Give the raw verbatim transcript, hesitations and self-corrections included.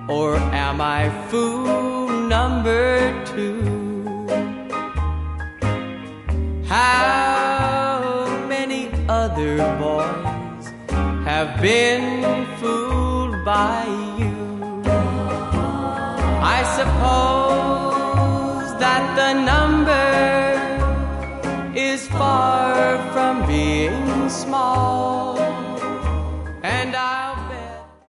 or am I fool number two? How many other boys have been fooled by you? I suppose that the number is far from being small.